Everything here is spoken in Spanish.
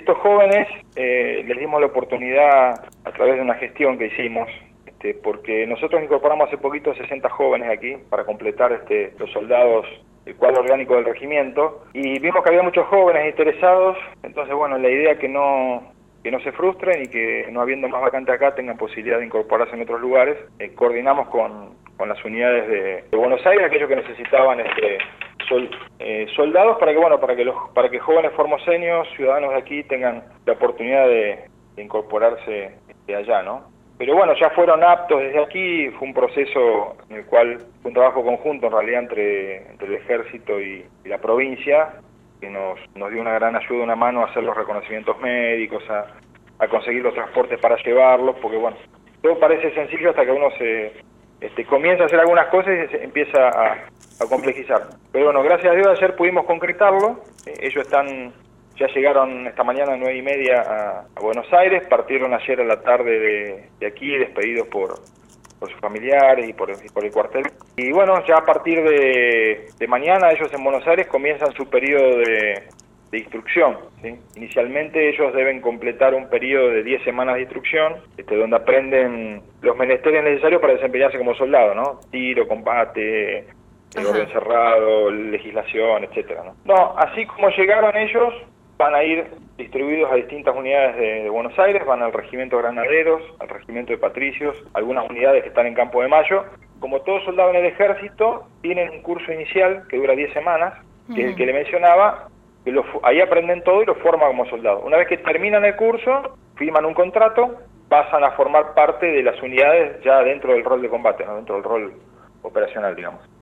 estos jóvenes les dimos la oportunidad a través de una gestión que hicimos, porque nosotros incorporamos hace poquito 60 jóvenes aquí para completar los soldados, el cuadro orgánico del regimiento, y vimos que había muchos jóvenes interesados. Entonces bueno, la idea es que no se frustren y que no habiendo más vacante acá tengan posibilidad de incorporarse en otros lugares. Coordinamos con las unidades de Buenos Aires, aquellos que necesitaban soldados para que jóvenes formoseños, ciudadanos de aquí, tengan la oportunidad de incorporarse allá, ¿no? Pero bueno, ya fueron aptos desde aquí. Fue un proceso en el cual fue un trabajo conjunto en realidad entre el ejército y la provincia, que nos dio una gran ayuda, una mano a hacer los reconocimientos médicos, a conseguir los transportes para llevarlos, porque bueno, todo parece sencillo hasta que uno comienza a hacer algunas cosas y se empieza a complejizar. Pero bueno, gracias a Dios ayer pudimos concretarlo. Ellos ya llegaron esta mañana a 9:30 a Buenos Aires, partieron ayer a la tarde de aquí, despedidos por sus familiares y por el cuartel. Y bueno, ya a partir de mañana ellos en Buenos Aires comienzan su periodo de instrucción, ¿sí? Inicialmente ellos deben completar un periodo de 10 semanas de instrucción, donde aprenden los menesteres necesarios para desempeñarse como soldado, ¿no? Tiro, combate, orden cerrado, legislación, etcétera, ¿no? No, así como llegaron ellos, van a ir distribuidos a distintas unidades de Buenos Aires, van al regimiento de granaderos, al regimiento de patricios, algunas unidades que están en Campo de Mayo. Como todo soldado en el ejército, tienen un curso inicial que dura 10 semanas, que es el que le mencionaba, que ahí aprenden todo y los forman como soldados. Una vez que terminan el curso, firman un contrato, pasan a formar parte de las unidades ya dentro del rol de combate, ¿no? Dentro del rol operacional, digamos.